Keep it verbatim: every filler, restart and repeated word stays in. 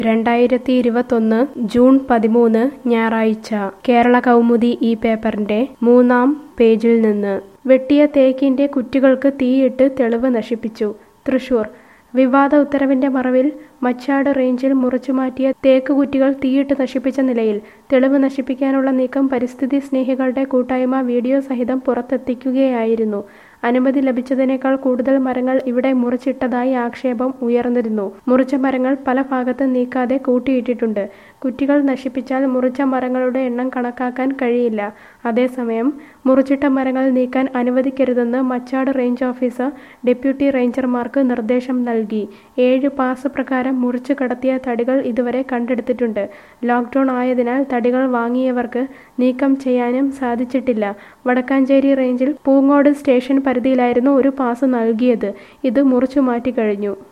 രണ്ടായിരത്തി ഇരുപത്തൊന്ന് ജൂൺ പതിമൂന്ന് ഞായറാഴ്ച കേരള കൗമുദി ഈ പേപ്പറിന്റെ മൂന്നാം പേജിൽ നിന്ന് വെട്ടിയ തേക്കിന്റെ കുറ്റികൾക്ക് തീയിട്ട് തെളിവ് നശിപ്പിച്ചു. തൃശൂർ വിവാദ ഉത്തരവിന്റെ മറവിൽ മച്ചാട് റേഞ്ചിൽ മുറിച്ചുമാറ്റിയ തേക്ക് കുറ്റികൾ തീയിട്ട് നശിപ്പിച്ച നിലയിൽ. തെളിവ് നശിപ്പിക്കാനുള്ള നീക്കം പരിസ്ഥിതി സ്നേഹികളുടെ കൂട്ടായ്മ വീഡിയോ സഹിതം പുറത്തെത്തിക്കുകയായിരുന്നു. അനുമതി ലഭിച്ചതിനേക്കാൾ കൂടുതൽ മരങ്ങൾ ഇവിടെ മുറിച്ചിട്ടതായി ആക്ഷേപം ഉയർന്നിരുന്നു. മുറിച്ച മരങ്ങൾ പല ഭാഗത്ത് നീക്കാതെ കൂട്ടിയിട്ടിട്ടുണ്ട്. കുറ്റികൾ നശിപ്പിച്ചാൽ മുറിച്ച മരങ്ങളുടെ എണ്ണം കണക്കാക്കാൻ കഴിയില്ല. അതേസമയം മുറിച്ചിട്ട മരങ്ങൾ നീക്കാൻ അനുവദിക്കരുതെന്ന് മച്ചാട് റേഞ്ച് ഓഫീസർ ഡെപ്യൂട്ടി റേഞ്ചർമാർക്ക് നിർദ്ദേശം നൽകി. ഏഴ് പാസ് പ്രകാരം മുറിച്ചു കടത്തിയ തടികൾ ഇതുവരെ കണ്ടെടുത്തിട്ടുണ്ട്. ലോക്ക്ഡൌൺ ആയതിനാൽ തടികൾ വാങ്ങിയവർക്ക് നീക്കം ചെയ്യാനും സാധിച്ചിട്ടില്ല. വടക്കാഞ്ചേരി റേഞ്ചിൽ പൂങ്ങോട് സ്റ്റേഷൻ പരിധിയിലായിരുന്നു ഒരു പാസ് നൽകിയത്. ഇത് മുറിച്ചു മാറ്റി കഴിഞ്ഞു.